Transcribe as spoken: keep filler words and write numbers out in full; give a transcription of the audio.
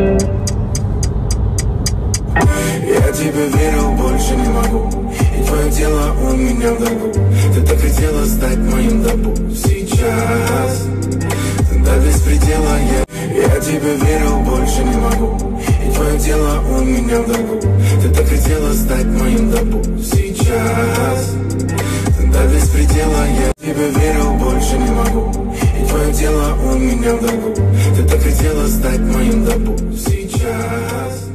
Я тебе верил, больше не могу, и твое тело у меня в долгу. Ты так хотела стать моим табу. Сейчас до беспредела я Я тебе верил, больше не могу, и твое тело у меня в долгу. Ты так хотела стать моим табу. Сейчас до беспредела я тебе верил, больше не могу, и твое тело у меня в долгу. Ты так хотела стать моим табу. Сейчас